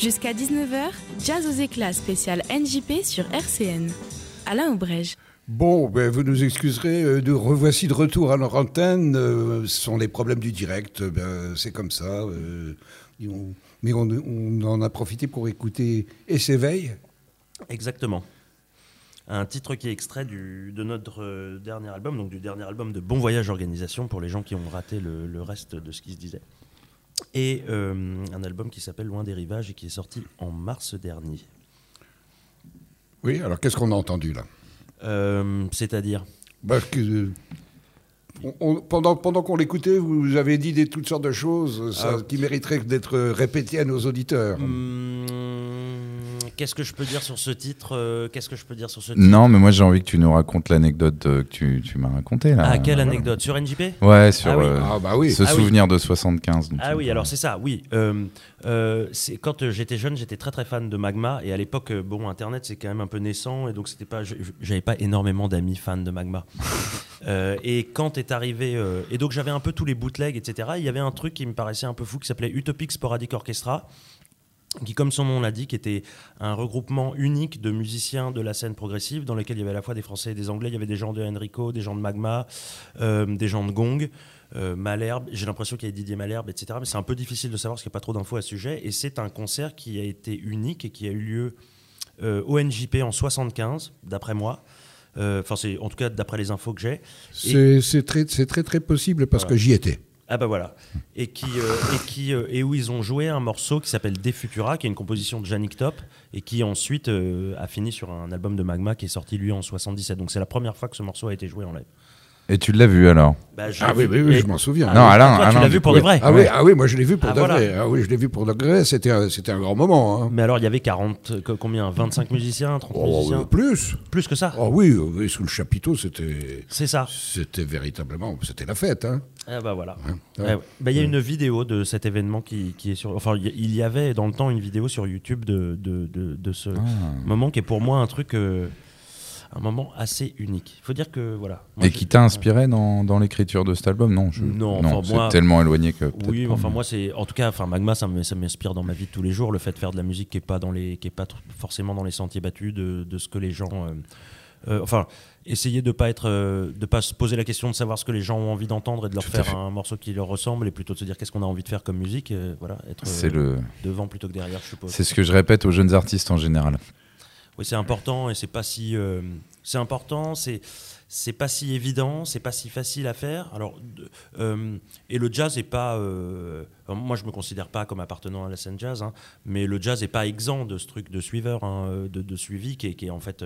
Jusqu'à 19h, Jazz aux éclats spécial NJP sur RCN. Alain Aubrège. Bon, vous nous excuserez, revoici de retour à leur antenne. Ce sont les problèmes du direct, c'est comme ça. Mais on en a profité pour écouter Et s'éveille. Exactement. Un titre qui est extrait de notre dernier album, donc du dernier album de Bon Voyage Organisation, pour les gens qui ont raté le reste de ce qui se disait. Et un album qui s'appelle Loin des rivages et qui est sorti en mars dernier. Oui, alors qu'est-ce qu'on a entendu là ? C'est-à-dire pendant qu'on l'écoutait, vous avez dit toutes sortes de choses qui mériteraient d'être répétées à nos auditeurs. Qu'est-ce que je peux dire sur ce titre Non, mais moi j'ai envie que tu nous racontes l'anecdote que tu m'as racontée là. Ah, quelle anecdote ? Sur NJP ? Ouais, sur ce souvenir de 75. Ah oui, alors c'est ça, oui. C'est, quand j'étais jeune, j'étais très très fan de Magma, et à l'époque, Internet c'est quand même un peu naissant, et donc j'avais pas énormément d'amis fans de Magma. Et quand est arrivé, et donc j'avais un peu tous les bootlegs, etc. Il y avait un truc qui me paraissait un peu fou qui s'appelait Utopic Sporadic Orchestra, qui, comme son nom l'indique, était un regroupement unique de musiciens de la scène progressive, dans lequel il y avait à la fois des Français et des Anglais. Il y avait des gens de Enrico, des gens de Magma, des gens de Gong, Malherbe. J'ai l'impression qu'il y avait Didier Malherbe, etc. Mais c'est un peu difficile de savoir parce qu'il n'y a pas trop d'infos à ce sujet. Et c'est un concert qui a été unique et qui a eu lieu au NJP en 75, d'après moi. C'est en tout cas d'après les infos que j'ai. C'est très très possible parce que j'y étais. Ah bah voilà, et où ils ont joué un morceau qui s'appelle De Futura, qui est une composition de Yannick Top, et qui ensuite a fini sur un album de Magma qui est sorti lui en 77. Donc c'est la première fois que ce morceau a été joué en live. Et tu l'as vu alors ? Oui, je m'en souviens. Non, Alain, toi, tu l'as vu pour de vrai ? Oui, moi je l'ai vu pour de vrai. Ah oui, je l'ai vu pour de vrai. C'était un grand moment. Hein. Mais alors il y avait 25 musiciens, 30 musiciens ? Plus que ça ? Oh oui, sous le chapiteau, c'était. C'est ça. C'était véritablement, c'était la fête. Hein. Ah bah voilà. Il y a une vidéo de cet événement qui est sur. Enfin, il y avait dans le temps une vidéo sur YouTube de ce moment qui est pour moi un truc. Un moment assez unique. Il faut dire que voilà. Et qui t'a inspiré dans l'écriture de cet album ? Non, c'est moi, tellement éloigné que. Oui, mais enfin moi c'est, en tout cas, Magma ça m'inspire dans ma vie de tous les jours. Le fait de faire de la musique qui est pas forcément dans les sentiers battus de ce que les gens. Essayer de pas se poser la question de savoir ce que les gens ont envie d'entendre et de leur faire un morceau qui leur ressemble, et plutôt de se dire qu'est-ce qu'on a envie de faire comme musique. Être devant plutôt que derrière, je suppose. C'est ce que je répète aux jeunes artistes en général. Oui, c'est important et c'est pas si c'est pas si évident, c'est pas si facile à faire. Alors et le jazz est pas moi je me considère pas comme appartenant à la scène jazz, hein, mais le jazz est pas exempt de ce truc de suiveur, hein, de suivi qui est en fait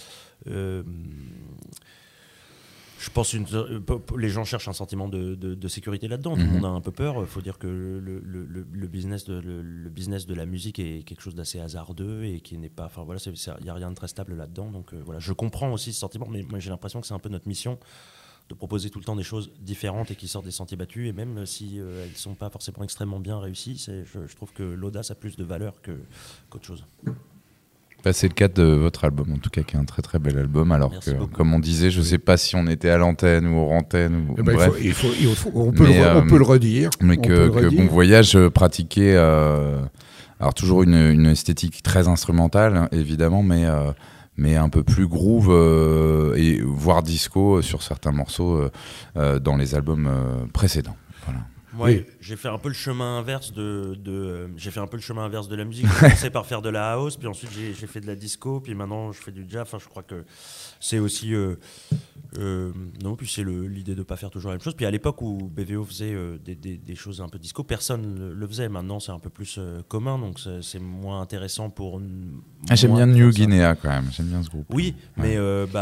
je pense les gens cherchent un sentiment de sécurité là-dedans. Tout le monde a un peu peur. Il faut dire que le business de la musique est quelque chose d'assez hasardeux et qui n'est pas. Enfin voilà, il n'y a rien de très stable là-dedans. Donc voilà, je comprends aussi ce sentiment, mais moi j'ai l'impression que c'est un peu notre mission de proposer tout le temps des choses différentes et qui sortent des sentiers battus. Et même si elles ne sont pas forcément extrêmement bien réussies, je trouve que l'audace a plus de valeur qu'autre chose. C'est le cas de votre album, en tout cas, qui est un très très bel album. Alors merci que, beaucoup. Comme on disait, je ne sais pas si on était à l'antenne ou hors antenne. Bref. On peut le redire. Mais que Bon Voyage pratiquait alors toujours une esthétique très instrumentale, hein, évidemment, mais un peu plus groove et voire disco sur certains morceaux dans les albums précédents. Voilà. Oui, j'ai fait un peu le chemin inverse j'ai fait un peu le chemin inverse de la musique. J'ai commencé par faire de la house, puis ensuite j'ai fait de la disco, puis maintenant je fais du jazz. Enfin, je crois que c'est aussi puis c'est l'idée de pas faire toujours la même chose. Puis à l'époque où BVO faisait des choses un peu disco, personne le faisait. Maintenant c'est un peu plus commun, donc c'est moins intéressant pour. J'aime bien New Guinea quand même. J'aime bien ce groupe. Oui, mais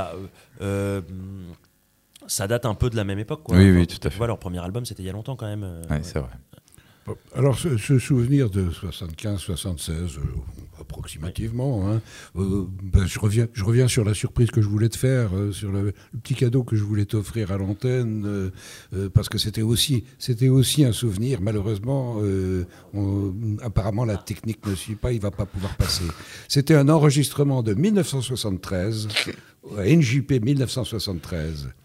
ça date un peu de la même époque, quoi. Oui, tout à fait. Leur premier album, c'était il y a longtemps quand même. C'est vrai. Alors, ce souvenir de 75-76, approximativement, hein, je reviens sur la surprise que je voulais te faire, sur le petit cadeau que je voulais t'offrir à l'antenne, parce que c'était aussi un souvenir. Malheureusement, apparemment, la technique ne suit pas, il ne va pas pouvoir passer. C'était un enregistrement de 1973, NJP 1973.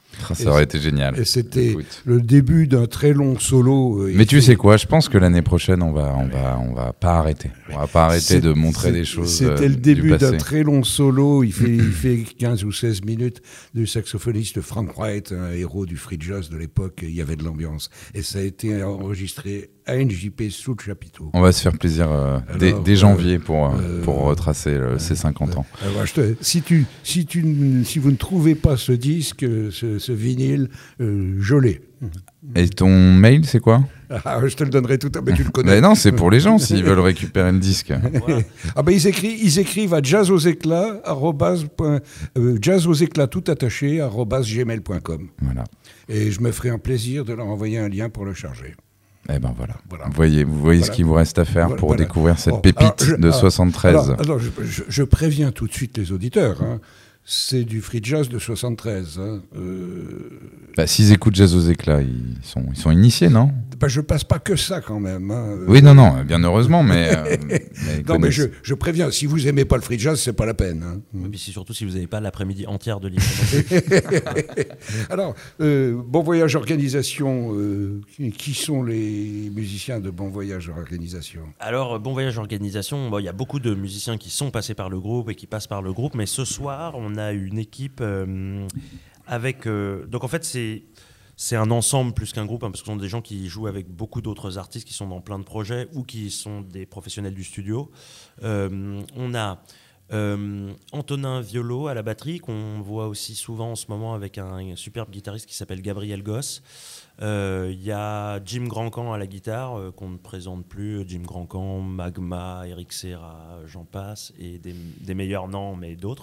Ça aurait été génial. Et c'était Écoute. le début d'un très long solo. Mais tu sais quoi, je pense que l'année prochaine, on va pas arrêter. On va pas arrêter de montrer des choses. C'était le du début passé. d'un très long solo. Il fait 15 ou 16 minutes du saxophoniste Frank White, un héros du free jazz de l'époque. Il y avait de l'ambiance. Et ça a été enregistré à NJP sous le chapiteau. On va se faire plaisir dès janvier pour retracer ces 50 ans. Si vous ne trouvez pas ce disque, ce vinyle, je l'ai. Et ton mail, c'est quoi ? Je te le donnerai tout à l'heure, mais tu le connais. Mais non, c'est pour les gens s'ils veulent récupérer le disque. Voilà. Ils écrivent à jazzauséclats, jazzauséclats tout attaché, @gmail.com. Voilà. Et je me ferai un plaisir de leur envoyer un lien pour le charger. Eh ben voilà. Voilà. Vous voyez Voilà. ce qu'il vous reste à faire pour Voilà. découvrir cette Bon, pépite de 73. Alors, je préviens tout de suite les auditeurs. C'est du free jazz de 73. Bah, s'ils écoutent Jazz aux éclats, ils sont initiés, non ? Je passe pas que ça quand même. Oui, non, bien heureusement, mais Non, mais je préviens, si vous aimez pas le free jazz, c'est pas la peine. Et puis surtout si vous n'avez pas l'après-midi entière de livre. Alors, Bon Voyage Organisation, qui sont les musiciens de Bon Voyage Organisation ? Alors, Bon Voyage Organisation, il y a beaucoup de musiciens qui sont passés par le groupe et qui passent par le groupe, mais ce soir, on a une équipe avec... donc en fait, c'est un ensemble plus qu'un groupe, parce que ce sont des gens qui jouent avec beaucoup d'autres artistes qui sont dans plein de projets ou qui sont des professionnels du studio. On a Antonin Violo à la batterie, qu'on voit aussi souvent en ce moment avec un superbe guitariste qui s'appelle Gabriel Goss. Il y a Jim Grandcamp à la guitare, qu'on ne présente plus. Jim Grandcamp, Magma, Eric Serra, j'en passe, et des meilleurs noms, mais d'autres.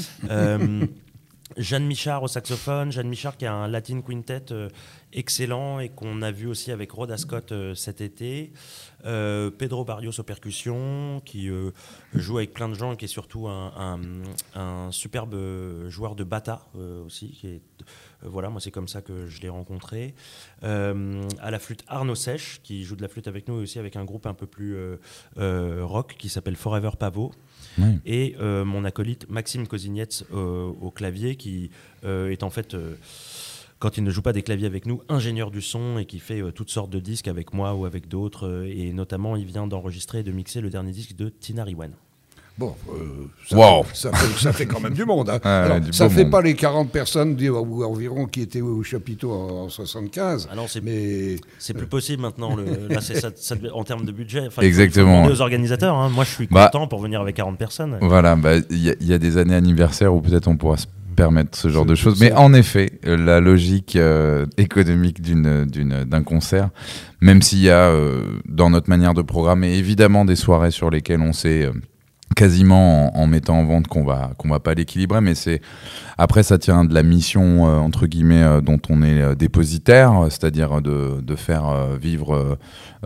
Jeanne Michard au saxophone, Jeanne Michard qui a un Latin Quintet excellent et qu'on a vu aussi avec Rhoda Scott cet été. Pedro Barrios aux percussions qui joue avec plein de gens et qui est surtout un superbe joueur de bata aussi. Qui est, voilà, moi c'est comme ça que je l'ai rencontré. À la flûte Arnaud Sèche qui joue de la flûte avec nous et aussi avec un groupe un peu plus rock qui s'appelle Forever Pavot. Oui. Et mon acolyte Maxime Kozinets au clavier qui est en fait, quand il ne joue pas des claviers avec nous, ingénieur du son et qui fait toutes sortes de disques avec moi ou avec d'autres. Et notamment, il vient d'enregistrer et de mixer le dernier disque de Tina Riwan. Bon, Wow. ça fait quand même du monde. Alors, du ça beau fait monde. pas les 40 personnes environ qui étaient au chapiteau en 75. Ah non, mais c'est plus possible maintenant. Là, en termes de budget. Enfin, Exactement. Il faut demander aux organisateurs. Moi, je suis content pour venir avec 40 personnes. Voilà, il y a des années anniversaires où peut-être on pourra se permettre ce genre de choses. Mais en effet, la logique économique d'un concert, même s'il y a dans notre manière de programmer évidemment des soirées sur lesquelles on s'est quasiment en mettant en vente qu'on va pas l'équilibrer, mais après ça tient de la mission entre guillemets dont on est dépositaire, c'est-à-dire de faire vivre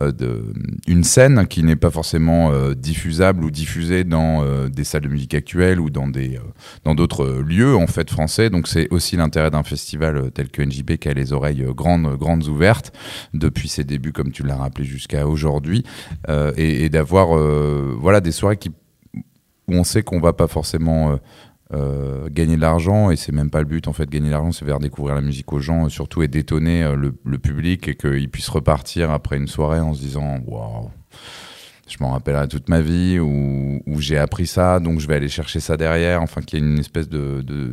une scène qui n'est pas forcément diffusable ou diffusée dans des salles de musique actuelles ou dans d'autres lieux en fait français. Donc c'est aussi l'intérêt d'un festival tel que NJP qui a les oreilles grandes ouvertes depuis ses débuts, comme tu l'as rappelé, jusqu'à aujourd'hui, et d'avoir voilà des soirées où on sait qu'on va pas forcément gagner de l'argent, et c'est même pas le but en fait. Gagner de l'argent, c'est faire découvrir la musique aux gens surtout, et détonner le public, et qu'ils puissent repartir après une soirée en se disant waouh, je m'en rappellerai toute ma vie, ou j'ai appris ça donc je vais aller chercher ça derrière, enfin qu'il y ait une espèce de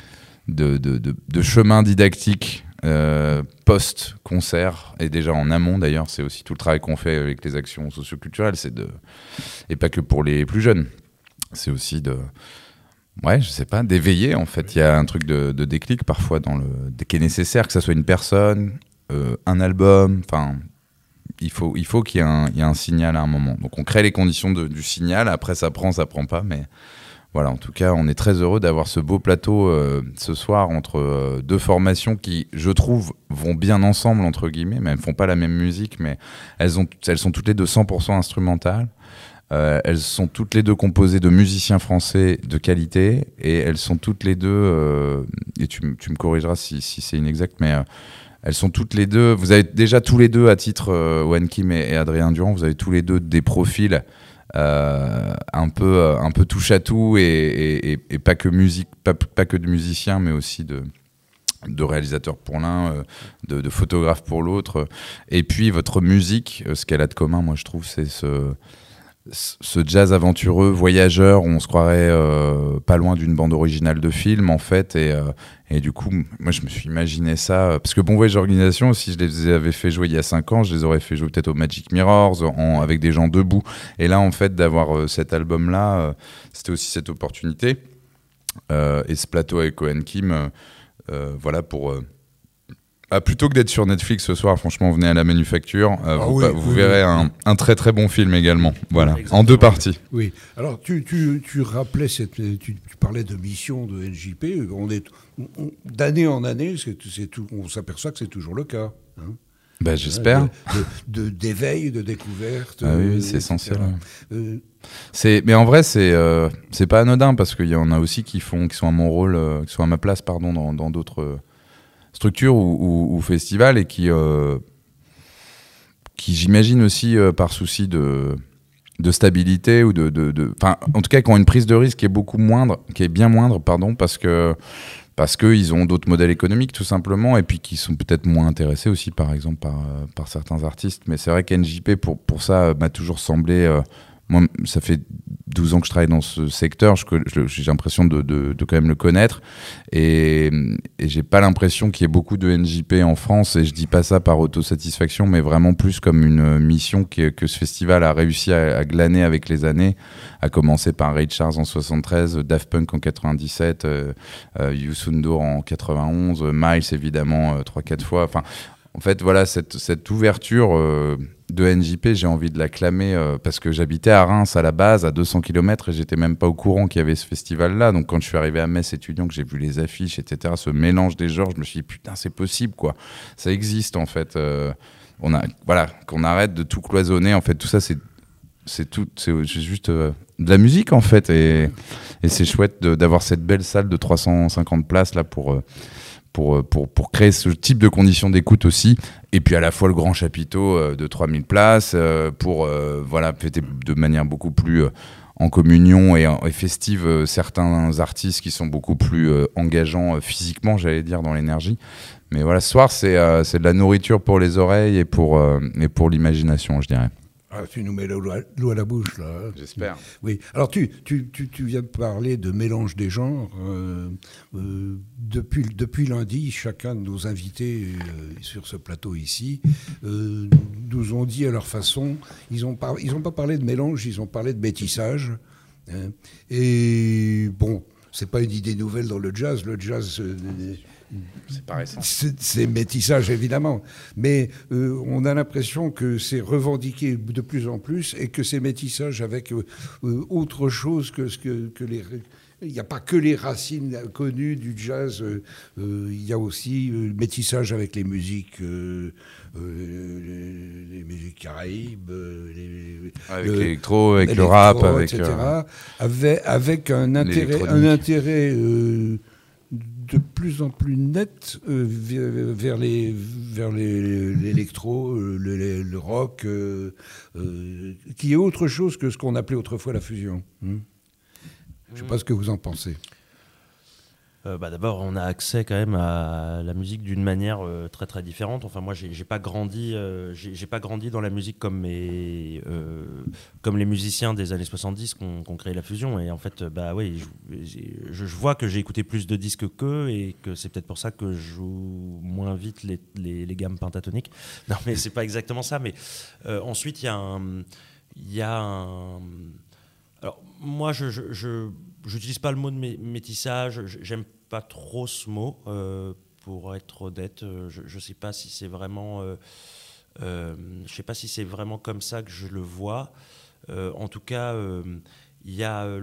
chemin didactique post-concert, et déjà en amont d'ailleurs. C'est aussi tout le travail qu'on fait avec les actions socioculturelles, et pas que pour les plus jeunes, c'est aussi d'éveiller en fait. Il y a un truc de déclic parfois qui est nécessaire, que ça soit une personne, un album, enfin il faut qu'il y ait un signal à un moment. Donc on crée les conditions du signal, après ça prend pas, mais voilà, en tout cas on est très heureux d'avoir ce beau plateau ce soir entre deux formations qui, je trouve, vont bien ensemble entre guillemets, mais elles font pas la même musique, mais elles sont toutes les deux 100% instrumentales. Elles sont toutes les deux composées de musiciens français de qualité, et elles sont toutes les deux, et tu me corrigeras si c'est inexact, mais elles sont toutes les deux, vous avez déjà tous les deux, à titre Wan Kim et Adrien Durand, vous avez tous les deux des profils un peu touche à tout, et pas que musique, pas que de musiciens, mais aussi de réalisateur pour l'un, de photographe pour l'autre. Et puis votre musique, ce qu'elle a de commun, moi je trouve, c'est ce jazz aventureux, voyageur, où on se croirait pas loin d'une bande originale de film en fait, et du coup moi je me suis imaginé ça, parce que Bon Voyage Organisation, si je les avais fait jouer il y a 5 ans, je les aurais fait jouer peut-être au Magic Mirrors, avec des gens debout, et là en fait d'avoir cet album là, c'était aussi cette opportunité, et ce plateau avec Cohen Kim, voilà pour... plutôt que d'être sur Netflix ce soir, franchement, venez à la Manufacture. Vous verrez un très très bon film également. Voilà, exactement. En 2 parties. Oui. Alors tu rappelais tu parlais de mission de NJP. D'année en année, c'est tout. On s'aperçoit que c'est toujours le cas. Hein. J'espère. D'éveil, de découverte. Ah oui, c'est essentiel. Mais en vrai, c'est pas anodin, parce qu'il y en a aussi qui sont à mon rôle, qui sont à ma place, pardon, dans d'autres structures ou festivals, et qui j'imagine aussi par souci de stabilité, ou en tout cas qui ont une prise de risque qui est bien moindre, parce que ils ont d'autres modèles économiques tout simplement, et puis qui sont peut-être moins intéressés aussi par exemple par certains artistes. Mais c'est vrai qu'NJP pour ça m'a toujours semblé, moi ça fait 12 ans que je travaille dans ce secteur, j'ai l'impression de quand même le connaître, et j'ai pas l'impression qu'il y ait beaucoup de NJP en France, et je dis pas ça par autosatisfaction, mais vraiment plus comme une mission que ce festival a réussi à glaner avec les années, à commencer par Ray Charles en 73, Daft Punk en 97, Youssou N'Dour en 91, Miles évidemment 3-4 fois, enfin en fait voilà, cette ouverture de NJP, j'ai envie de l'acclamer, parce que j'habitais à Reims à la base, à 200 km, et j'étais même pas au courant qu'il y avait ce festival-là. Donc quand je suis arrivé à Metz étudiant, que j'ai vu les affiches, etc., ce mélange des genres, je me suis dit putain, c'est possible quoi, ça existe en fait. Qu'on arrête de tout cloisonner, en fait, tout ça c'est juste de la musique en fait, et c'est chouette d'avoir cette belle salle de 350 places là pour créer ce type de conditions d'écoute aussi, et puis à la fois le grand chapiteau de 3000 places pour fêter de manière beaucoup plus en communion et festive certains artistes qui sont beaucoup plus engageants physiquement, j'allais dire, dans l'énergie. Mais voilà, ce soir c'est de la nourriture pour les oreilles et pour l'imagination, je dirais. Ah, tu nous mets l'eau à la bouche, là. J'espère. Oui. Alors, tu viens de parler de mélange des genres. Depuis lundi, chacun de nos invités sur ce plateau ici nous ont dit à leur façon, ils ont pas parlé de mélange, ils ont parlé de métissage. Hein. Et bon, c'est pas une idée nouvelle dans le jazz. Le jazz... c'est pas récent. C'est métissage, évidemment. Mais on a l'impression que c'est revendiqué de plus en plus, et que c'est métissage avec autre chose que les... Il n'y a pas que les racines connues du jazz, il y a aussi métissage avec les musiques caraïbes, avec l'électro, avec le rap, etc. Avec un intérêt de plus en plus net vers l'électro, le rock, qui est autre chose que ce qu'on appelait autrefois la fusion. Je ne sais pas ce que vous en pensez. D'abord, on a accès quand même à la musique d'une manière très très différente. Enfin, moi, j'ai pas grandi dans la musique comme les musiciens des années 70 qui ont créé la fusion. Et en fait, je vois que j'ai écouté plus de disques qu'eux, et que c'est peut-être pour ça que je joue moins vite les gammes pentatoniques. Non, mais c'est pas exactement ça. Mais ensuite, il y a un alors, moi, je n'utilise pas le mot de métissage. J'aime pas trop ce mot, pour être honnête. Je sais pas si c'est vraiment... je sais pas si c'est vraiment comme ça que je le vois. En tout cas, il y a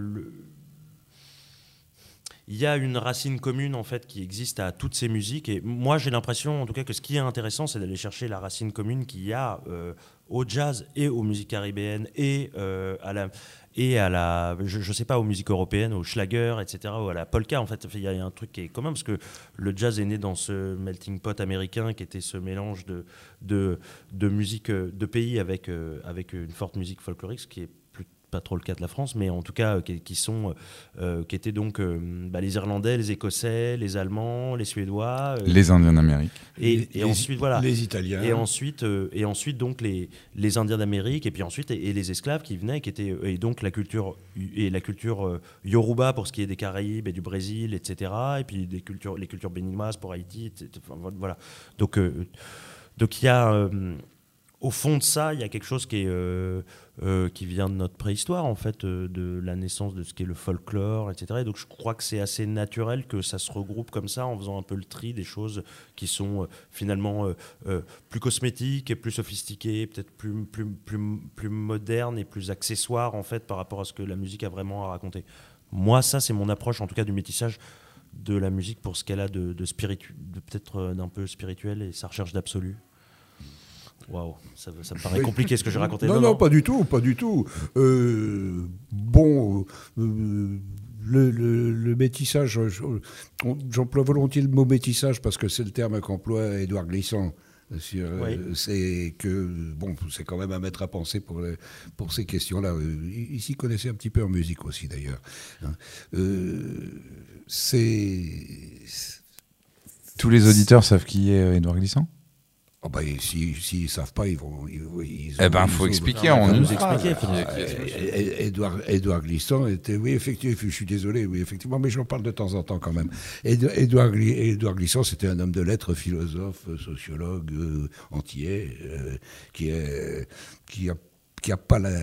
une racine commune en fait qui existe à toutes ces musiques, et moi j'ai l'impression en tout cas que ce qui est intéressant, c'est d'aller chercher la racine commune qu'il y a au jazz et aux musiques caribéennes et à la je sais pas, aux musiques européennes, au Schlager, etc., ou à la polka. En fait, il y a un truc qui est commun, parce que le jazz est né dans ce melting pot américain qui était ce mélange de musique de pays avec une forte musique folklorique, ce qui est pas trop le cas de la France, mais en tout cas qui étaient donc les Irlandais, les Écossais, les Allemands, les Suédois, les Indiens d'Amérique, et ensuite voilà, les Italiens, et ensuite donc les Indiens d'Amérique, et puis ensuite et les esclaves qui venaient, qui étaient et donc la culture Yoruba pour ce qui est des Caraïbes et du Brésil, etc. Et puis les cultures béninoises pour Haïti, etc. Enfin, voilà. Donc il y a au fond de ça, il y a quelque chose qui vient de notre préhistoire, en fait, de la naissance de ce qu'est le folklore, etc. Et donc je crois que c'est assez naturel que ça se regroupe comme ça, en faisant un peu le tri des choses qui sont finalement plus cosmétiques et plus sophistiquées, peut-être plus modernes et plus accessoires, en fait, par rapport à ce que la musique a vraiment à raconter. Moi, ça, c'est mon approche, en tout cas, du métissage de la musique pour ce qu'elle a de peut-être d'un peu spirituel et sa recherche d'absolu. Waouh, ça me paraît compliqué ce que j'ai raconté. Non, pas du tout. Le métissage, j'emploie volontiers le mot métissage parce que c'est le terme qu'emploie Édouard Glissant. C'est quand même à mettre à penser pour ces questions-là. Il s'y connaissait un petit peu en musique aussi, d'ailleurs. Tous les auditeurs savent qui est Édouard Glissant ? S'ils ne savent pas, il faut expliquer. On nous explique. Édouard Glissant était, oui, effectivement, je suis désolé, oui, effectivement, mais j'en parle de temps en temps quand même. Édouard Glissant, c'était un homme de lettres, philosophe, sociologue, antillais, qui a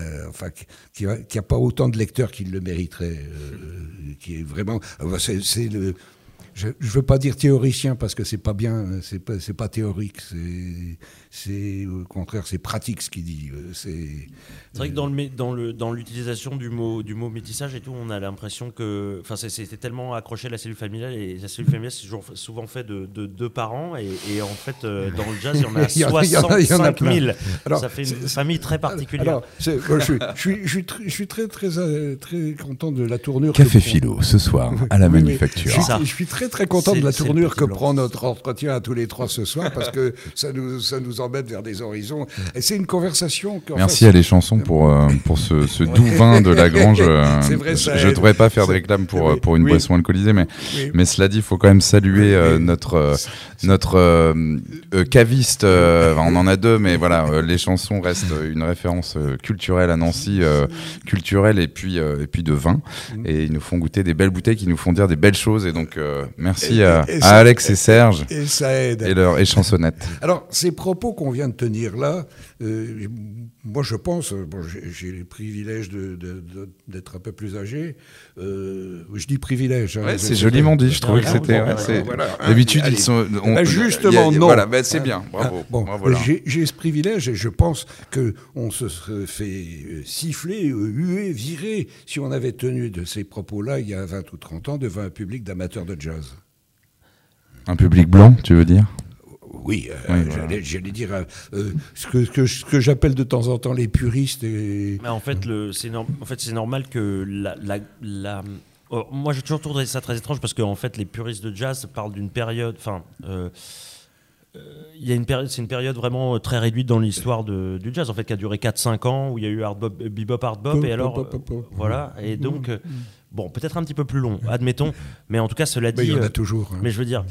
pas autant de lecteurs qu'il le mériterait, qui est vraiment, je veux pas dire théoricien parce que c'est pas bien, c'est pas théorique, c'est au contraire c'est pratique ce qu'il dit. C'est vrai que dans l'utilisation du mot métissage et tout, on a l'impression que, c'était tellement accroché à la cellule familiale, et la cellule familiale c'est souvent fait de 2 parents, et en fait dans le jazz il y en a 65 000. Alors, ça fait une famille très particulière. Je suis très content de la tournure. Café Philo ce soir à la Manufacture. Je suis très content de la tournure que prend notre entretien à tous les 3 ce soir, parce que ça nous embête vers des horizons. Et c'est une conversation. Merci à les chansons pour ce doux vin de la Grange. C'est vrai, je ne devrais pas faire de réclame pour une boisson alcoolisée, mais cela dit, il faut quand même saluer notre caviste. On en a 2, mais voilà, les chansons restent une référence culturelle à Nancy, culturelle et puis de vin. Et ils nous font goûter des belles bouteilles qui nous font dire des belles choses. Et donc, merci à Alex et Serge et Chansonnette. Alors, ces propos qu'on vient de tenir là, moi je pense, j'ai le privilège d'être un peu plus âgé. Je dis privilège. C'est joliment dit, je trouvais que c'était. D'habitude, ils sont. Justement, non. Voilà, c'est bien, bravo. Voilà. J'ai ce privilège et je pense qu'on se serait fait siffler, huer, virer si on avait tenu de ces propos-là il y a 20 ou 30 ans devant un public d'amateurs de jazz. Un public blanc, tu veux dire ? Oui, j'allais dire ce que j'appelle de temps en temps les puristes. Mais en fait, c'est normal que moi, j'ai toujours trouvé ça très étrange parce que en fait, les puristes de jazz parlent d'une période. C'est une période vraiment très réduite dans l'histoire du jazz, en fait, qui a duré 4-5 ans, où il y a eu bebop, hard bop, et alors voilà. Et donc, peut-être un petit peu plus long, admettons. Mais en tout cas, cela dit, il y en a toujours. Mais je veux dire,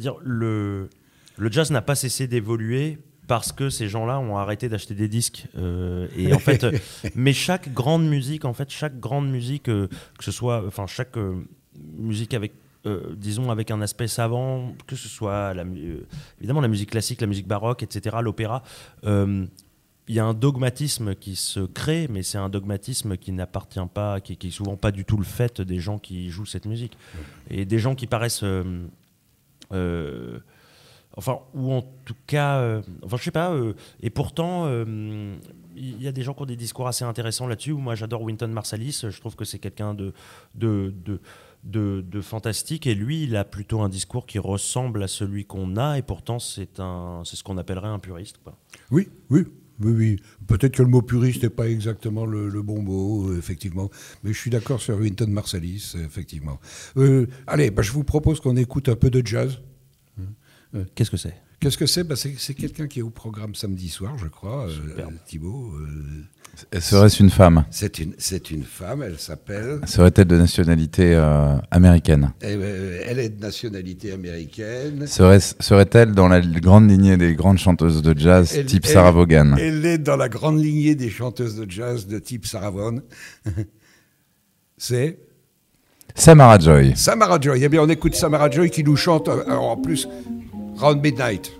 le jazz n'a pas cessé d'évoluer parce que ces gens-là ont arrêté d'acheter des disques. Et en fait, mais chaque grande musique, que ce soit, chaque musique avec, disons, avec un aspect savant, que ce soit évidemment la musique classique, la musique baroque, etc., l'opéra, il y a un dogmatisme qui se crée, mais c'est un dogmatisme qui n'appartient pas, qui est souvent pas du tout le fait des gens qui jouent cette musique. Et des gens qui paraissent... ou en tout cas, je sais pas, et pourtant, il y a des gens qui ont des discours assez intéressants là-dessus. Moi, j'adore Wynton Marsalis, je trouve que c'est quelqu'un de fantastique, et lui, il a plutôt un discours qui ressemble à celui qu'on a, et pourtant, c'est ce qu'on appellerait un puriste, quoi. Oui. Peut-être que le mot puriste n'est pas exactement le bon mot, effectivement. Mais je suis d'accord sur Wynton Marsalis, effectivement. Allez, je vous propose qu'on écoute un peu de jazz. Qu'est-ce que c'est ? Qu'est-ce que c'est ? C'est quelqu'un qui est au programme samedi soir, je crois, Thibaut. Serait-ce une femme ? C'est une femme, elle s'appelle... Serait-elle de nationalité américaine ? Elle est de nationalité américaine. Serait-elle dans la grande lignée des grandes chanteuses de jazz type Sarah Vaughan ? Elle est dans la grande lignée des chanteuses de jazz de type Sarah Vaughan. C'est Samara Joy. Samara Joy. Eh bien, on écoute Samara Joy qui nous chante, en plus, Round Midnight.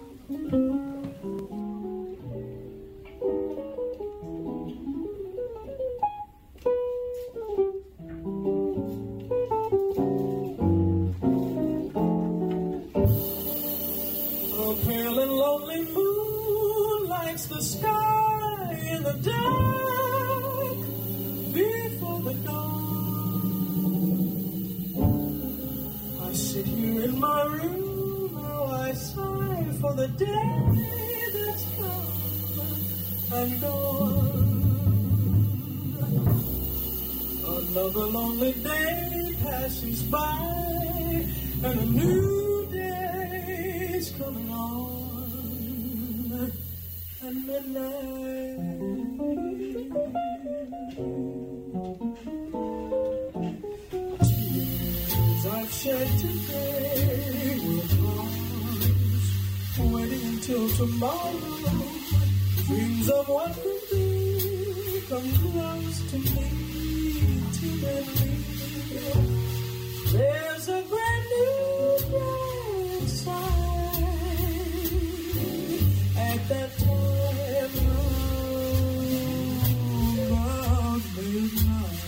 Another lonely day passes by, and a new day is coming on, and midnight. Tears I've shed today will pause, waiting until tomorrow. Dreams of what could be come close to me. There's a brand new day inside at that time of midnight.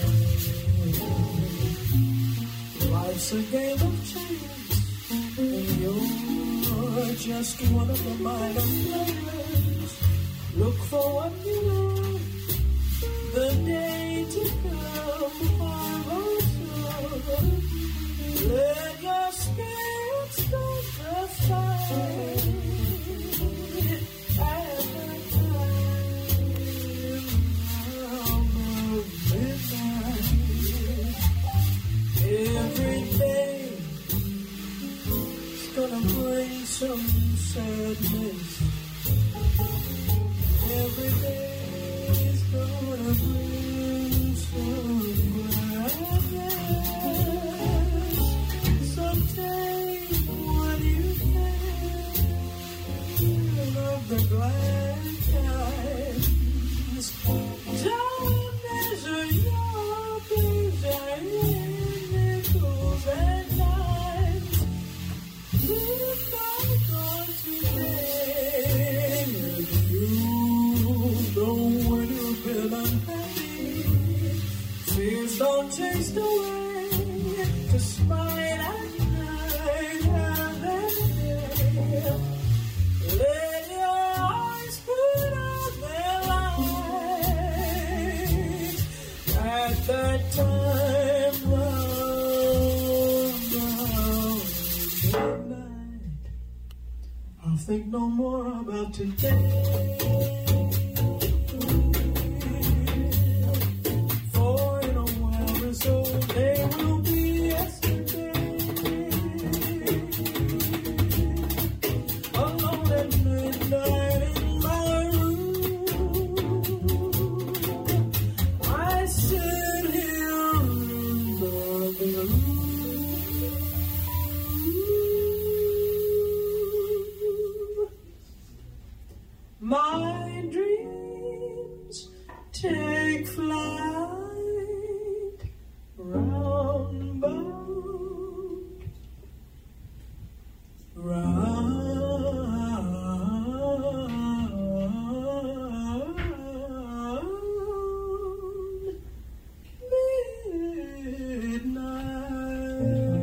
Life's a game of chance, and you're just one of the minor players. Look for what you want, the day to come. Let your spirit start the fire at the time of midnight. Every day is gonna bring some sadness. Every day is gonna bring some gladness. So take what you can of the glad times. Don't measure your pleasure in nickels and dimes. Look back on today. You don't want to be unhappy. Fears don't chase the way to spite at night and day. Let your eyes put out their light at that time round midnight. I'll think no more about today. My dreams take flight round bound, round midnight.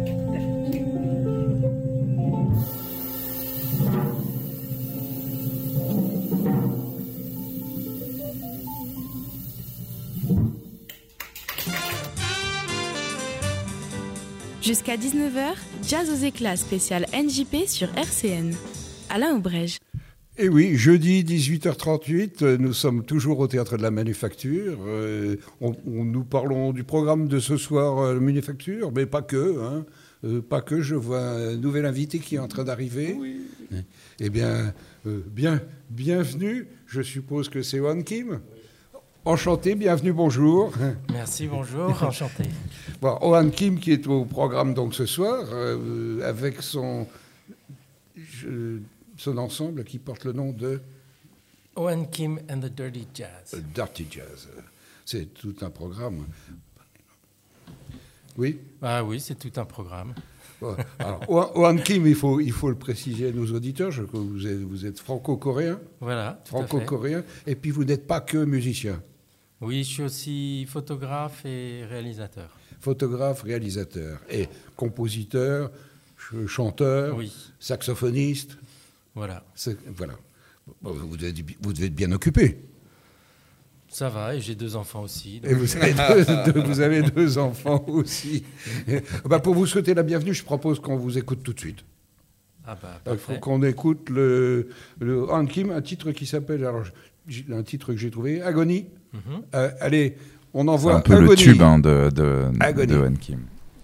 Jusqu'à 19h, Jazz aux éclats spécial NJP sur RCN. Alain Aubrège. Et oui, jeudi 18h38, nous sommes toujours au Théâtre de la Manufacture. Nous parlons du programme de ce soir, Manufacture, mais pas que. pas que, je vois un nouvel invité qui est en train d'arriver. Oui. Eh bien, bienvenue. Je suppose que c'est Oan Kim. Enchanté, bienvenue, bonjour. Merci, bonjour, enchanté. Bon, Oan Kim qui est au programme donc ce soir avec son ensemble qui porte le nom de Oan Kim and the Dirty Jazz. Dirty Jazz. C'est tout un programme. Oui. Ah oui, c'est tout un programme. Bon, alors, Oan Kim, il faut le préciser à nos auditeurs. Je crois que vous êtes franco-coréen. Voilà, tout à fait. Franco-coréen. Et puis vous n'êtes pas que musicien. Oui, je suis aussi photographe et réalisateur. Photographe, réalisateur et compositeur, chanteur, Oui. saxophoniste. Voilà. Voilà. Bon, vous devez être bien occupé. Ça va, et j'ai 2 enfants aussi. Et vous avez deux enfants aussi. Pour vous souhaiter la bienvenue, je propose qu'on vous écoute tout de suite. Ah bah, Il faut parfait. qu'on écoute le Oan Kim, un titre qui s'appelle, alors un titre que j'ai trouvé, Agonie. Mhm. Allez, on C'est envoie un peu Agonie. le tube hein, de Agonie. Oan Kim.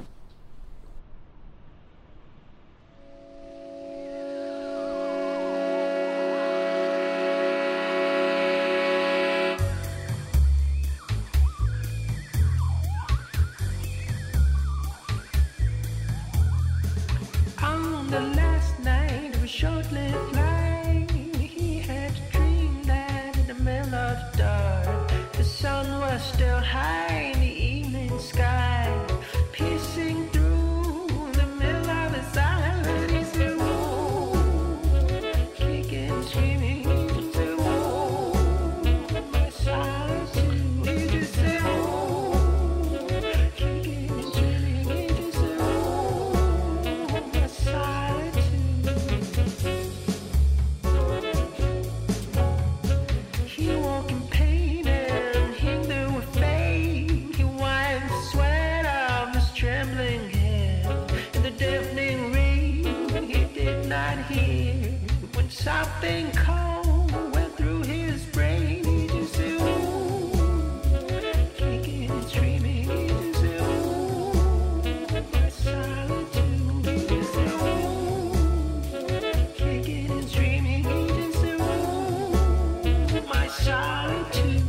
On the last night of a short-lived life, he had a dream that in the middle of the dark, the sun was still high in the evening sky, piercing through the middle of his island. He said, "Whoa," kicking, screaming. He said, "Whoa, my solitude." He just said, "Whoa, kicking, screaming." He just said, "Whoa, my solitude." He woke in pain and he knew with fate. He wiped the sweat off his trembling head. In the deafening ring, he did not hear when something cold went through his brain. He just said, "Ooh," kicking and screaming. He just said, "Ooh, my solitude." He just said, "Ooh," kicking and screaming. He just said, "Ooh, my solitude."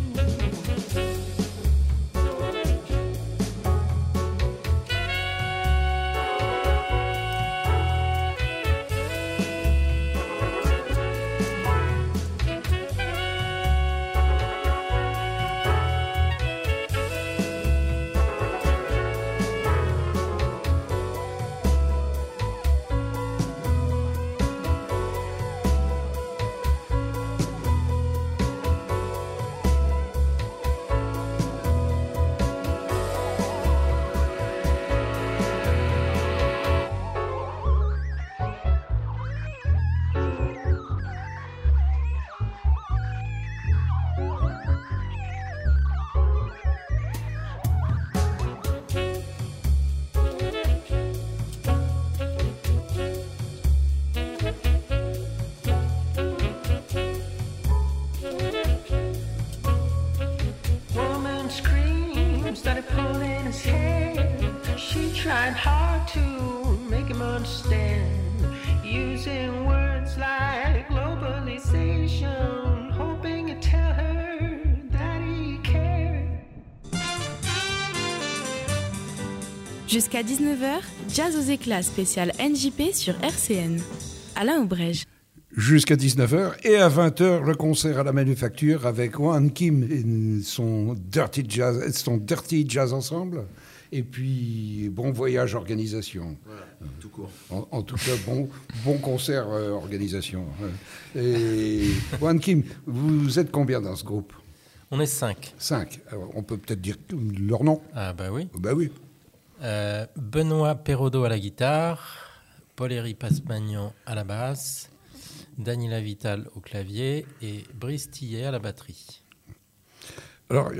Woman screams, started pulling his hair. She tried hard to make him understand, using words like globalization, hoping to tell her that he cared. Jusqu'à 19h, Jazz aux éclats spécial NJP sur RCN. Alain Aubrège. Jusqu'à 19h et à 20h, le concert à la Manufacture avec Oan Kim et son Dirty Jazz Ensemble. Et puis, bon voyage organisation. Voilà, tout court. En tout cas, bon concert organisation. Et Oan Kim, vous êtes combien dans ce groupe? On est 5. 5. Alors, on peut peut-être dire leur nom. Ah bah oui. Bah oui. Benoît Perrodo à la guitare, Paul-Éric Pasmagnan à la basse, Daniela Vital au clavier et Brice Tillet à la batterie. Alors,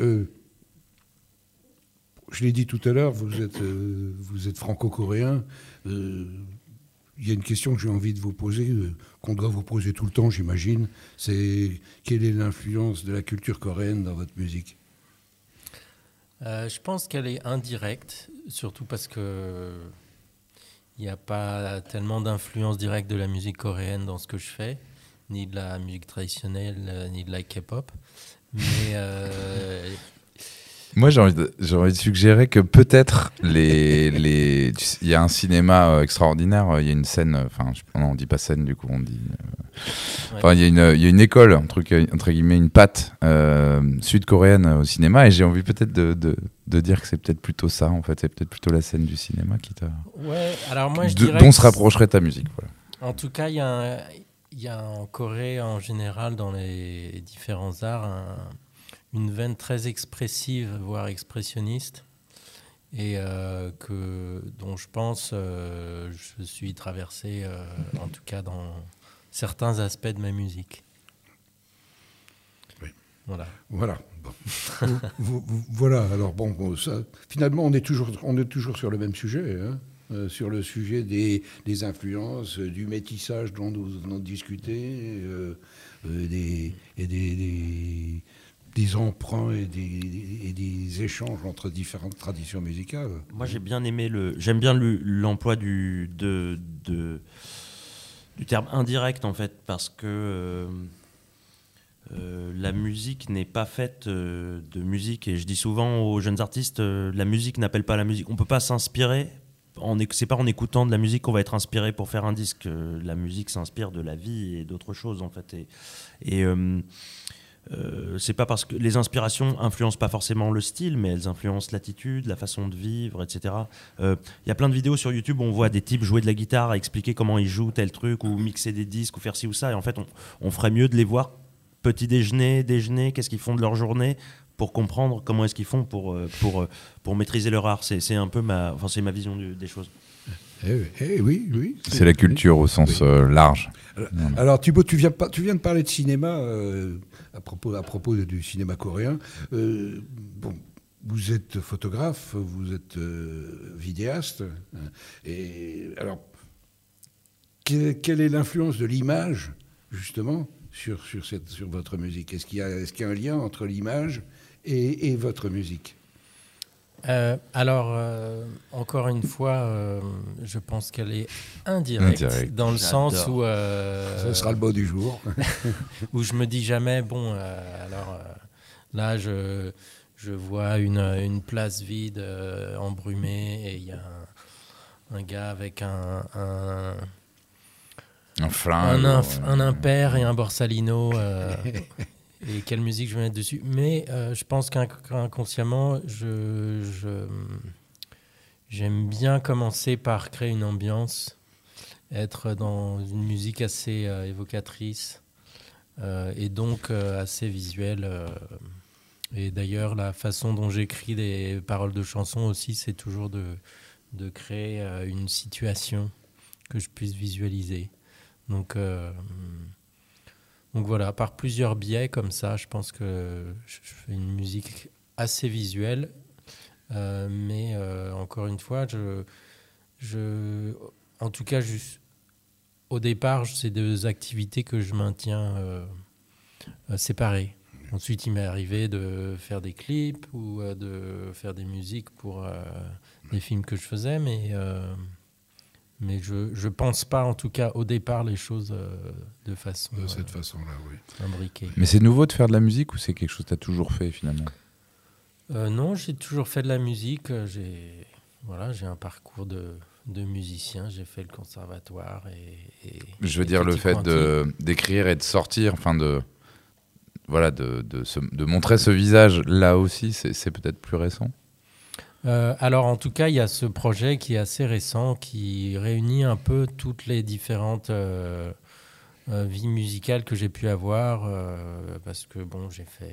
je l'ai dit tout à l'heure, vous êtes franco-coréen. Il y a une question que j'ai envie de vous poser, qu'on doit vous poser tout le temps, j'imagine. C'est quelle est l'influence de la culture coréenne dans votre musique? Je pense qu'elle est indirecte, surtout parce que Il n'y a pas tellement d'influence directe de la musique coréenne dans ce que je fais, ni de la musique traditionnelle, ni de la K-pop. Mais Moi, j'ai envie de suggérer que peut-être il y a un cinéma extraordinaire. Il y a une scène. Enfin, on dit pas scène du coup, on dit. Enfin, il y a une école, entre guillemets, une patte sud-coréenne au cinéma, et j'ai envie peut-être de dire que c'est peut-être plutôt ça. En fait, c'est peut-être plutôt la scène du cinéma qui t'a. Ouais. Alors moi, je dirais dont se rapprocherait ta musique. Voilà. En tout cas, il y a en Corée en général dans les différents arts une veine très expressive, voire expressionniste, et dont je pense je suis traversé, en tout cas dans certains aspects de ma musique. Oui. Voilà. Bon. Voilà. Alors bon, ça, finalement, on est toujours sur le même sujet. Hein, sur le sujet des influences, du métissage dont nous venons de discuter, des emprunts et des échanges entre différentes traditions musicales. Moi, j'aime bien l'emploi du terme indirect, en fait, parce que la musique n'est pas faite de musique. Et je dis souvent aux jeunes artistes, la musique n'appelle pas la musique. On ne peut pas s'inspirer. C'est pas en écoutant de la musique qu'on va être inspiré pour faire un disque. La musique s'inspire de la vie et d'autres choses, en fait. C'est pas parce que les inspirations influencent pas forcément le style, mais elles influencent l'attitude, la façon de vivre, etc. Il y a plein de vidéos sur YouTube où on voit des types jouer de la guitare, expliquer comment ils jouent tel truc, ou mixer des disques, ou faire ci ou ça. Et en fait, on ferait mieux de les voir petit déjeuner, qu'est-ce qu'ils font de leur journée, pour comprendre comment est-ce qu'ils font pour maîtriser leur art. C'est un peu ma vision des choses. Oui. C'est la culture au sens large. Alors Thibaut, tu viens de parler de cinéma à propos du cinéma coréen. Bon, vous êtes photographe, vous êtes vidéaste. Et alors, quelle est l'influence de l'image justement sur votre musique ? Est-ce qu'il y a un lien entre l'image et votre musique ? Encore une fois, je pense qu'elle est indirecte. Dans le sens où... Ce sera le mot du jour. Où je me dis jamais, là, je vois une place vide, embrumée, et il y a un gars avec un flingue, un impair et un borsalino... et quelle musique je vais mettre dessus. Mais je pense qu'inconsciemment, j'aime bien commencer par créer une ambiance, être dans une musique assez évocatrice et donc assez visuelle. Et d'ailleurs, la façon dont j'écris des paroles de chansons aussi, c'est toujours de créer une situation que je puisse visualiser. Donc voilà, par plusieurs biais comme ça, je pense que je fais une musique assez visuelle, mais encore une fois, en tout cas, au départ, c'est deux activités que je maintiens séparées. Ensuite, il m'est arrivé de faire des clips ou de faire des musiques pour des films que je faisais, mais je pense pas, en tout cas, au départ, les choses de cette façon-là, oui. Imbriquées. Mais c'est nouveau de faire de la musique ou c'est quelque chose que tu as toujours fait, finalement ? Non, j'ai toujours fait de la musique. J'ai un parcours de musicien. J'ai fait le conservatoire. Je veux dire, le fait d'écrire et de sortir, de montrer ce visage, là aussi, c'est peut-être plus récent ? Alors en tout cas, il y a ce projet qui est assez récent, qui réunit un peu toutes les différentes vies musicales que j'ai pu avoir, parce que j'ai fait...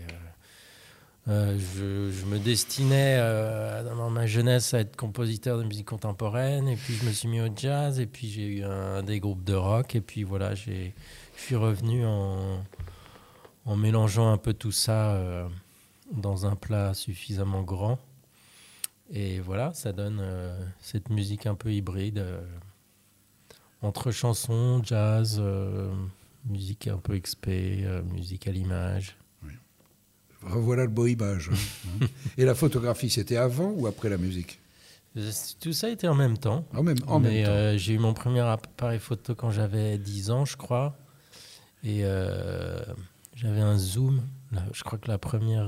je me destinais dans ma jeunesse à être compositeur de musique contemporaine, et puis je me suis mis au jazz, et puis j'ai eu des groupes de rock, et puis voilà, je suis revenu en mélangeant un peu tout ça dans un plat suffisamment grand. Et voilà, ça donne cette musique un peu hybride entre chansons, jazz, musique un peu expé, musique à l'image. Oui. Voilà le beau image. Et la photographie, c'était avant ou après la musique ? Tout ça a été en même temps. En même temps. J'ai eu mon premier appareil photo quand j'avais 10 ans, je crois. Et j'avais un zoom. Je crois que la première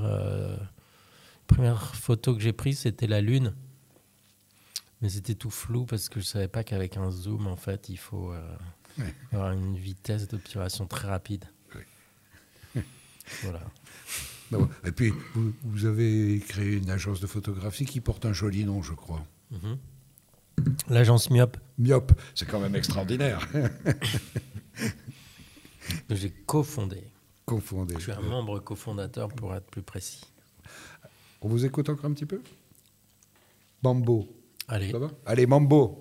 photo que j'ai prise, c'était la Lune. Mais c'était tout flou parce que je ne savais pas qu'avec un zoom, en fait, il faut avoir une vitesse d'obturation très rapide. Oui. Voilà. Bon. Et puis, vous avez créé une agence de photographie qui porte un joli nom, je crois. L'agence Myope. Myope, c'est quand même extraordinaire. Que j'ai cofondé. Confondé. Je suis un membre cofondateur pour être plus précis. On vous écoute encore un petit peu ? Mambo. Allez. Ça va ? Allez, Mambo.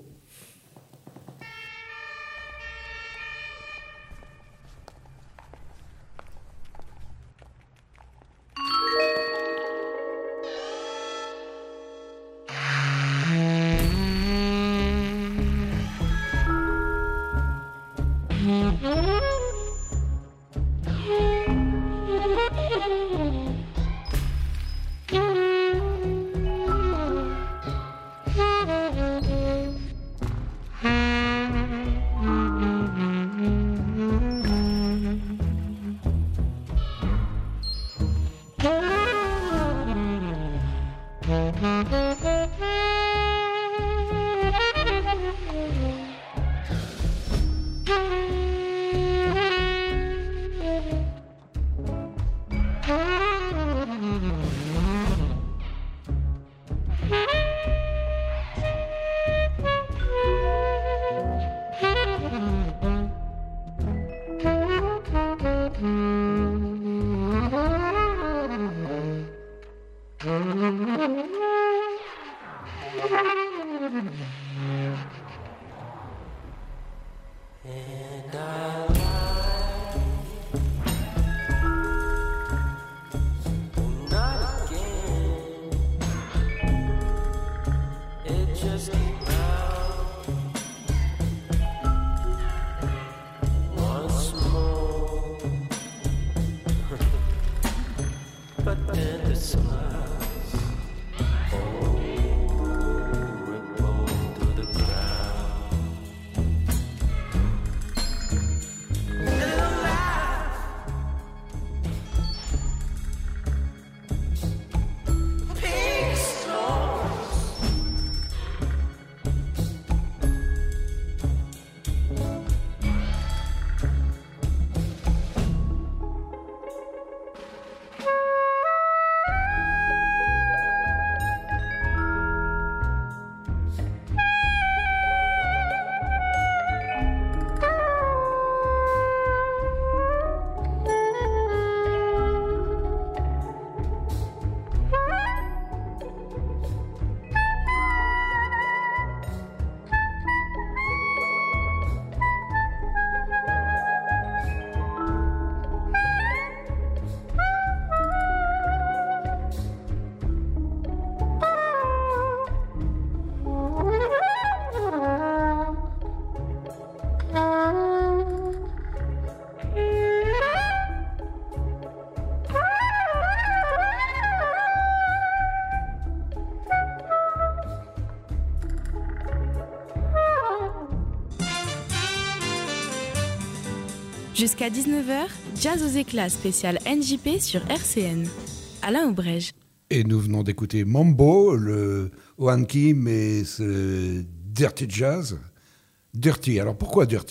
Jusqu'à 19h, Jazz aux éclats spécial NJP sur RCN. Alain Aubrège. Et nous venons d'écouter Mambo, le Oan Kim et ce Dirty Jazz. Dirty, alors pourquoi Dirty ?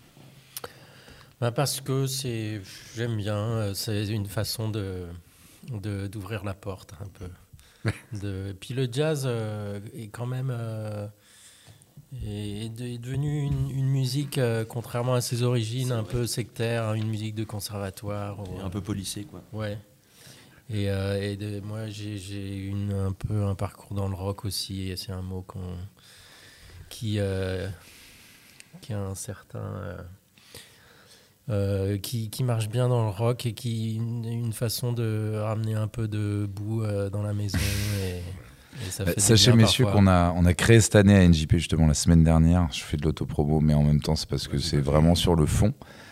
Parce que j'aime bien, c'est une façon d'ouvrir la porte un peu. Puis le jazz est quand même est devenu une musique, contrairement à ses origines, un peu sectaire, une musique de conservatoire. Un peu policée, quoi. Ouais. Moi, j'ai eu un peu un parcours dans le rock aussi, et c'est un mot qui a un certain... qui marche bien dans le rock et qui une façon de ramener un peu de boue dans la maison et ça fait sachez bien messieurs parfois. qu'on a créé cette année à NJP justement la semaine dernière, je fais de l'autopromo mais en même temps c'est parce que c'est vraiment sur le fond,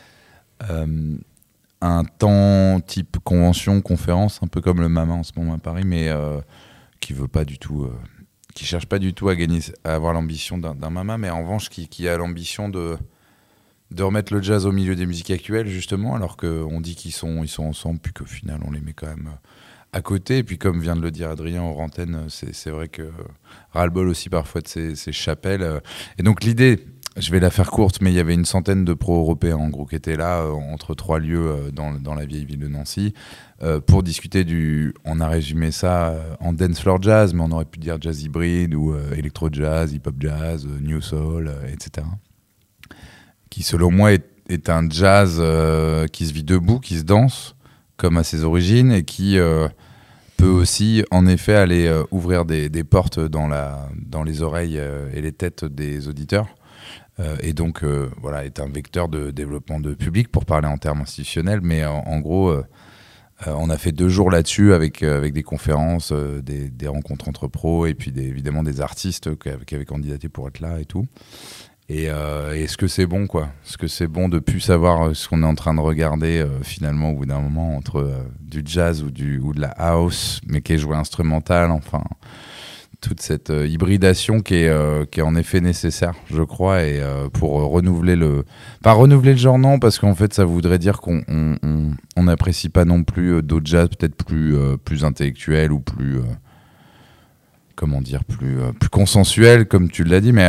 un temps type convention, conférence, un peu comme le MAMA en ce moment à Paris, mais qui veut pas du tout cherche pas du tout à avoir l'ambition d'un Mama, mais en revanche qui a l'ambition de remettre le jazz au milieu des musiques actuelles, justement, alors qu'on dit qu'ils sont ensemble, puis qu'au final, on les met quand même à côté. Et puis, comme vient de le dire Adrien hors antenne, c'est vrai que ras-le-bol aussi parfois de ces chapelles. Et donc, l'idée, je vais la faire courte, mais il y avait une centaine de pro-européens, en gros, qui étaient là, entre 3 lieux dans la vieille ville de Nancy, pour discuter on a résumé ça en dance floor jazz, mais on aurait pu dire jazz hybride, ou électro-jazz, hip-hop jazz, new soul, etc. Qui, selon moi, est un jazz qui se vit debout, qui se danse, comme à ses origines, et qui peut aussi, en effet, aller ouvrir des portes dans les oreilles et les têtes des auditeurs. Et donc, voilà, est un vecteur de développement de public, pour parler en termes institutionnels. Mais en gros, on a fait 2 jours là-dessus avec des conférences, des rencontres entre pros, et puis évidemment des artistes qui avaient candidaté pour être là et tout. Et est-ce que c'est bon, quoi ? Est-ce que c'est bon de plus savoir ce qu'on est en train de regarder finalement au bout d'un moment, entre du jazz ou de la house, mais qui est joué instrumental, enfin toute cette hybridation qui est en effet nécessaire, je crois, et pour renouveler pas renouveler le genre, non, parce qu'en fait ça voudrait dire qu'on n'apprécie pas non plus d'autres jazz peut-être plus intellectuels ou plus comment dire, plus consensuels, comme tu l'as dit, mais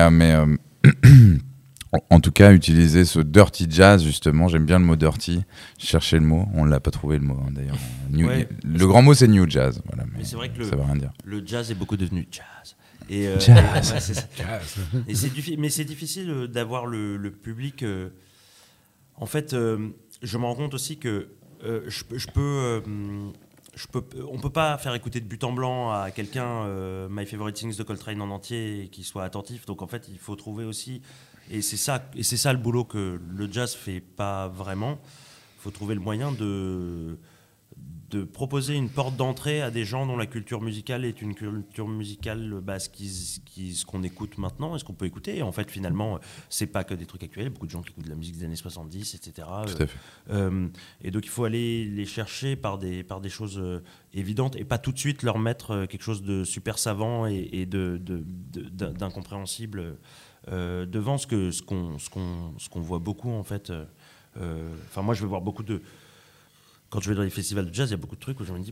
en tout cas, utiliser ce dirty jazz, justement, j'aime bien le mot dirty. Je cherchais le mot, on ne l'a pas trouvé le mot, hein, d'ailleurs. Le grand mot, c'est new jazz. Voilà, mais c'est vrai que ça veut rien dire. Le jazz est beaucoup devenu jazz. Et, jazz. Ouais, c'est ça. Mais c'est difficile d'avoir le public. En fait, je me rends compte aussi que on peut pas faire écouter de but en blanc à quelqu'un My Favorite Things de Coltrane en entier et qu'il soit attentif. Donc en fait, il faut trouver aussi, et c'est ça le boulot que le jazz fait pas vraiment. Il faut trouver le moyen de proposer une porte d'entrée à des gens dont la culture musicale est une culture musicale, ce qu'on écoute maintenant et ce qu'on peut écouter. Et en fait, finalement, c'est pas que des trucs actuels. Il y a beaucoup de gens qui écoutent de la musique des années 70, etc. Tout à fait. Et donc, il faut aller les chercher par des choses évidentes et pas tout de suite leur mettre quelque chose de super savant et d'incompréhensible devant ce qu'on voit beaucoup, en fait. Moi, je vais voir beaucoup de... Quand je vais dans les festivals de jazz, il y a beaucoup de trucs où je me dis,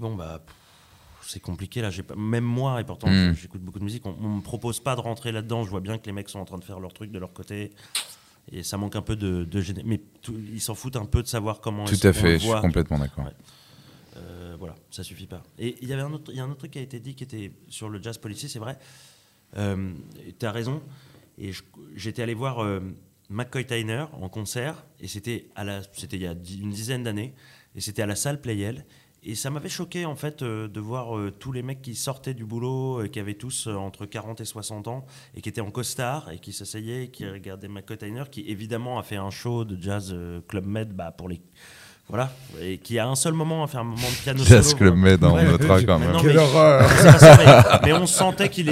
c'est compliqué là. Même moi, et pourtant j'écoute beaucoup de musique, on me propose pas de rentrer là-dedans. Je vois bien que les mecs sont en train de faire leur truc de leur côté. Et ça manque un peu de mais ils s'en foutent un peu de savoir comment. Tout à fait, je suis complètement d'accord. Ouais. Voilà, ça suffit pas. Et il y a un autre truc qui a été dit qui était sur le jazz policier, c'est vrai. Tu as raison. Et j'étais allé voir McCoy Tyner en concert, et c'était il y a une dizaine d'années. Et c'était à la salle Playel. Et ça m'avait choqué, en fait, de voir tous les mecs qui sortaient du boulot, qui avaient tous entre 40 et 60 ans, et qui étaient en costard, et qui s'asseyaient, et qui regardaient McCoy Tyner, qui évidemment a fait un show de jazz Club Med pour les... Voilà, et qui à un seul moment a fait un moment de piano solo. Jazz Club Med, on notera quand même. Quelle horreur. Mais on sentait qu'il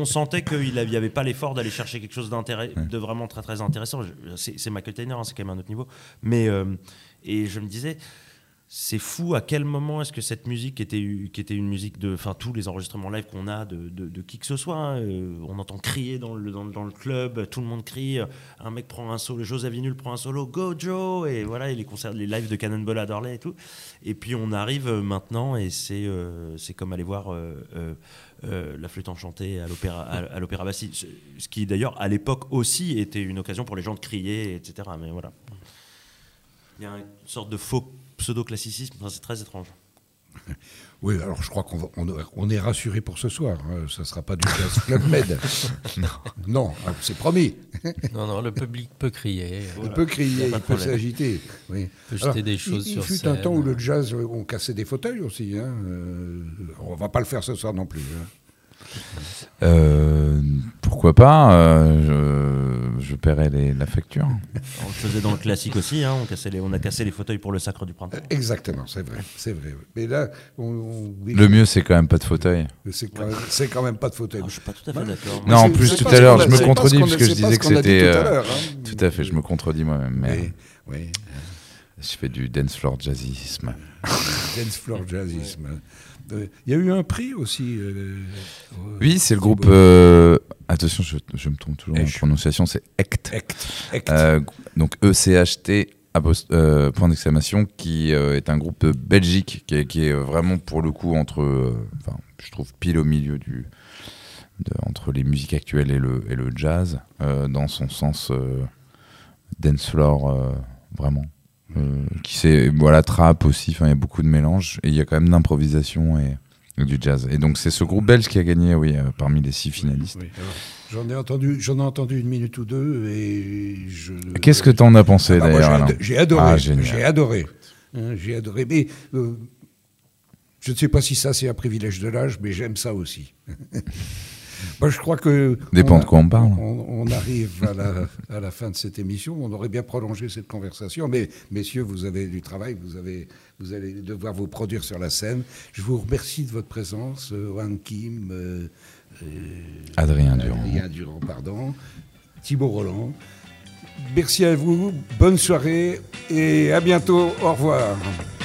n'y avait pas l'effort d'aller chercher quelque chose de vraiment très très intéressant. C'est McCoy Tyner, c'est quand même un autre niveau. Mais et je me disais... C'est fou à quel moment est-ce que cette musique qui était une musique de, enfin tous les enregistrements live qu'on a de qui que ce soit, hein, on entend crier dans le club, tout le monde crie, un mec prend un solo, José Vinul prend un solo, Go Joe, et voilà, et les concerts, les lives de Cannonball à Dorley et tout. Et puis on arrive maintenant et c'est comme aller voir la flûte enchantée à l'opéra Bastille, ce qui d'ailleurs à l'époque aussi était une occasion pour les gens de crier, etc. Mais voilà, il y a une sorte de faux pseudo-classicisme, c'est très étrange. Oui, alors je crois qu'on est rassuré pour ce soir. Hein. Ça ne sera pas du Jazz Club Med. Non, c'est promis. Non, le public peut crier. Il peut crier, il peut s'agiter. Oui. Il peut jeter des choses sur scène. Il fut un temps où le jazz, on cassait des fauteuils aussi. Hein. On ne va pas le faire ce soir non plus. Hein. Pourquoi pas, je paierai la facture. On le faisait dans le classique aussi, hein, on a cassé les fauteuils pour le Sacre du Printemps. Exactement, c'est vrai. Mais là, le mieux, c'est quand même pas de fauteuil. C'est quand même pas de fauteuil. Je suis pas tout à fait d'accord. Non, en plus tout à l'heure, je me contredis parce que je disais que c'était. Tout à fait, je me contredis moi-même. Mais oui. Je fais du dance floor jazzisme. Dance floor jazzisme. Il y a eu un prix aussi. Oui, c'est le groupe. Attention, je me trompe toujours en prononciation. C'est ECT. Donc ECHT. Point d'exclamation, qui est un groupe de Belgique qui est vraiment pour le coup je trouve pile au milieu entre les musiques actuelles et le jazz, dans son sens dance floor, vraiment. Qui c'est trap aussi, il y a beaucoup de mélange et il y a quand même d'improvisation et du jazz. Et donc c'est ce groupe belge qui a gagné, parmi les 6 finalistes. Oui, j'en ai entendu une minute ou deux et Qu'est-ce que t'en as pensé d'ailleurs, Alain ? J'ai adoré. Ah, génial. J'ai adoré. Mais je ne sais pas si ça c'est un privilège de l'âge, mais j'aime ça aussi. Moi, je crois que dépend de quoi on parle. On arrive à la fin de cette émission. On aurait bien prolongé cette conversation, mais messieurs, vous avez du travail, vous allez devoir vous produire sur la scène. Je vous remercie de votre présence, Wang Kim, Adrien Durand, pardon, Thibaut Roland. Merci à vous, bonne soirée et à bientôt. Au revoir.